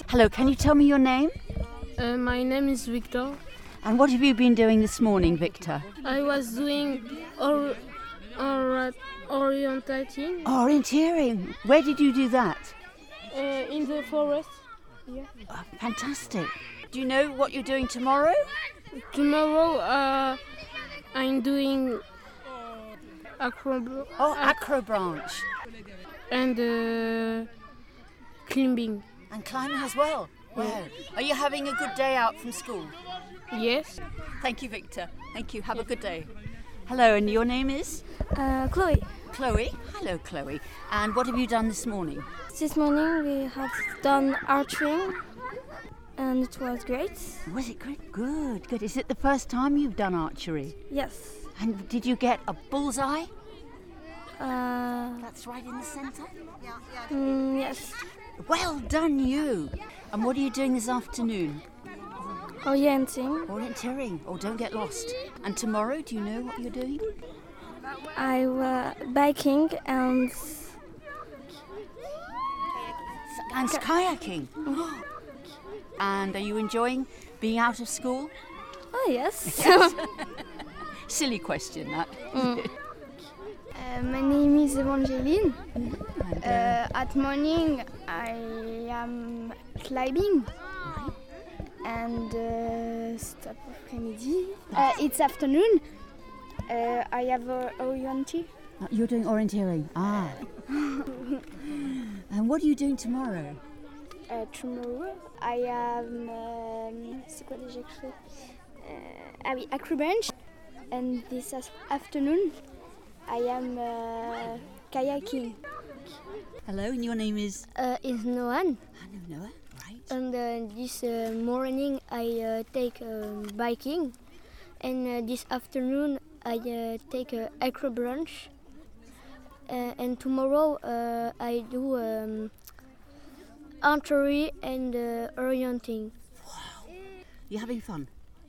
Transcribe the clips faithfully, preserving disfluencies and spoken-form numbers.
Hello, can you tell me your name? Uh, my name is Victor. And what have you been doing this morning, Victor? I was doing or, or, orientating Orienteering. Where did you do that? uh, in the forest. Yeah. Oh, fantastic. Do you know what you're doing tomorrow? Tomorrow uh, I'm doing acro- Oh, acrobranche. and uh, climbing. And climbing as well. Wow. Are you having a good day out from school? Yes. Thank you, Victor. Thank you. Have a good day. Hello, and your name is? Uh, Chloe. Chloe. Hello, Chloe. And what have you done this morning? This morning we have done archery and it was great. Was it great? Good, good. Is it the first time you've done archery? Yes. And did you get a bullseye? Uh, That's right in the centre. mm, yes. Well done, you. And what are you doing this afternoon? Orienting. Orienteering. Oh, don't get lost. And tomorrow, do you know what you're doing? I was biking and And kayaking. And are you enjoying being out of school? oh yes. Silly question, that. Uh, my name is Evangeline. Uh, at morning I am climbing. And uh, stop après-midi. Uh, it's afternoon. Uh, I have uh, orienting. Uh, You're doing orienteering. Ah. And what are you doing tomorrow? Uh, tomorrow I am. Um, c'est quoi déjà que je fais? Uh, ah oui, acrobranche. And this as- afternoon I am uh, kayaking. Hello, and your name is? Uh, is Noan. Hello, Noah. Right. And uh, this uh, morning I uh, take um, biking, and uh, this afternoon I uh, take uh, acrobranche, uh, and tomorrow uh, I do um, archery and uh, orienting. You having fun?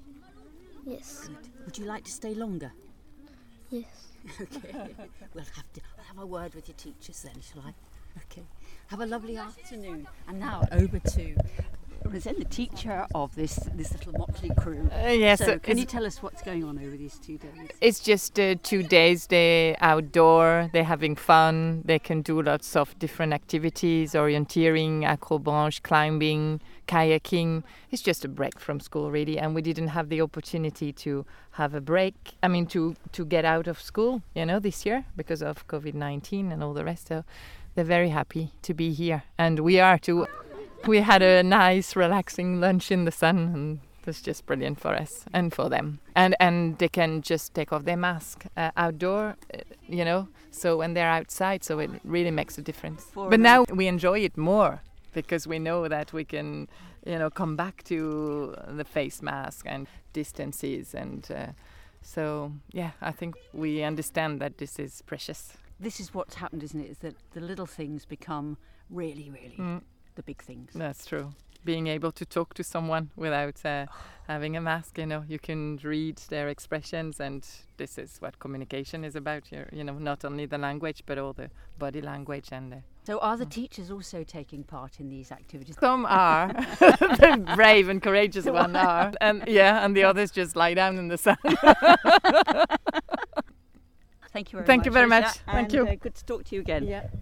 Yes, Good. Would you like to stay longer? yes. Okay. We'll have to I'll have a word with your teachers then, shall I? Okay. Have a lovely afternoon. And now over to Rosen, the teacher of this, this little motley crew. Uh, yes, So uh, can you it's- tell us what's going on over these two days? It's just uh, two days. They're outdoor. They're having fun. They can do lots of different activities: orienteering, acrobranche, climbing, kayaking. It's just a break from school, really. And we didn't have the opportunity to have a break. I mean, to to get out of school, you know, this year because of COVID nineteen and all the rest. So they're very happy to be here, and we are too. We had a nice, relaxing lunch in the sun, and that's just brilliant for us and for them. And and they can just take off their mask uh, outdoor, uh, you know, so when they're outside, so it really makes a difference. For But an- now we enjoy it more because we know that we can, you know, come back to the face mask and distances. And uh, so, yeah, I think we understand that this is precious. This is what's happened, isn't it? Is that the little things become really, really Mm. the big things. That's true. Being able to talk to someone without uh, having a mask, you know, you can read their expressions, and this is what communication is about. You're, you know, not only the language, but all the body language and. Uh, So are the teachers also taking part in these activities? some are the brave and courageous one are, and yeah, and the others just lie down in the sun. Thank you very Thank much. you very Rosa, much. Thank and, you. Uh, good to talk to you again. Yeah.